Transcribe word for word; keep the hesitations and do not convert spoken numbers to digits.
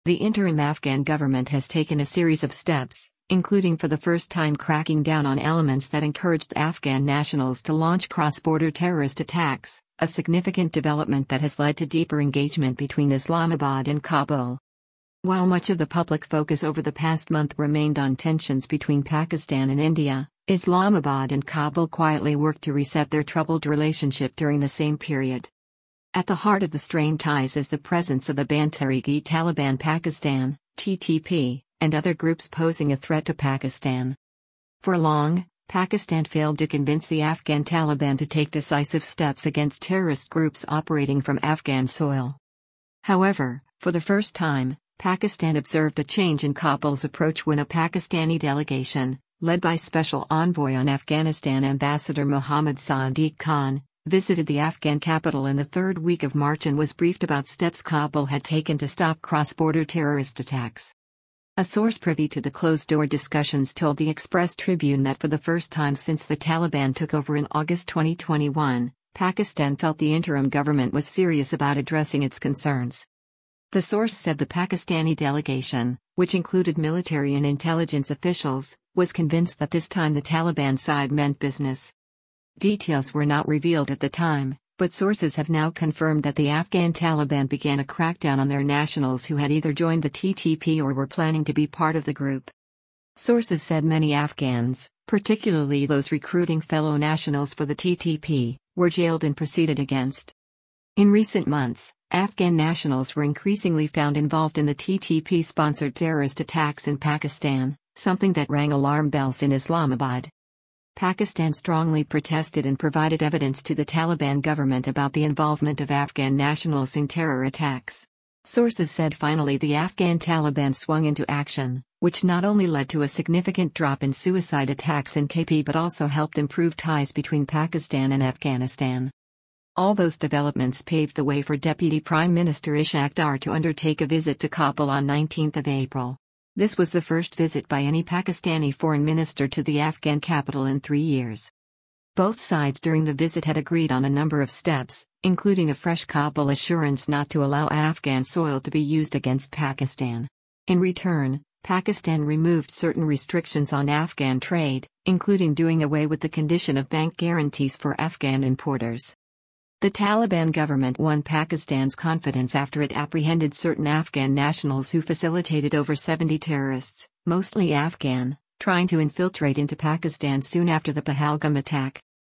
The interim Afghan government has taken a series of steps, including for the first time cracking down on elements that encouraged Afghan nationals to launch cross-border terrorist attacks, a significant development that has led to deeper engagement between Islamabad and Kabul. While much of the public focus over the past month remained on tensions between Pakistan and India, Islamabad and Kabul quietly worked to reset their troubled relationship during the same period. At the heart of the strained ties is the presence of the Band Tehreek-e-Taliban Pakistan, T T P, and other groups posing a threat to Pakistan. For long, Pakistan failed to convince the Afghan Taliban to take decisive steps against terrorist groups operating from Afghan soil. However, for the first time, Pakistan observed a change in Kabul's approach when a Pakistani delegation, led by Special Envoy on Afghanistan Ambassador Mohammad Sadiq Khan, visited the Afghan capital in the third week of March and was briefed about steps Kabul had taken to stop cross-border terrorist attacks. A source privy to the closed-door discussions told the Express Tribune that for the first time since the Taliban took over in August twenty twenty-one, Pakistan felt the interim government was serious about addressing its concerns. The source said the Pakistani delegation, which included military and intelligence officials, was convinced that this time the Taliban side meant business. Details were not revealed at the time, but sources have now confirmed that the Afghan Taliban began a crackdown on their nationals who had either joined the T T P or were planning to be part of the group. Sources said many Afghans, particularly those recruiting fellow nationals for the T T P, were jailed and proceeded against. In recent months, Afghan nationals were increasingly found involved in the T T P-sponsored terrorist attacks in Pakistan, something that rang alarm bells in Islamabad. Pakistan strongly protested and provided evidence to the Taliban government about the involvement of Afghan nationals in terror attacks. Sources said finally the Afghan Taliban swung into action, which not only led to a significant drop in suicide attacks in K P but also helped improve ties between Pakistan and Afghanistan. All those developments paved the way for Deputy Prime Minister Ishaq Dar to undertake a visit to Kabul on nineteenth of April. This was the first visit by any Pakistani foreign minister to the Afghan capital in three years. Both sides during the visit had agreed on a number of steps, including a fresh Kabul assurance not to allow Afghan soil to be used against Pakistan. In return, Pakistan removed certain restrictions on Afghan trade, including doing away with the condition of bank guarantees for Afghan importers. The Taliban government won Pakistan's confidence after it apprehended certain Afghan nationals who facilitated over seventy terrorists, mostly Afghan, trying to infiltrate into Pakistan soon after the Pahalgam attack.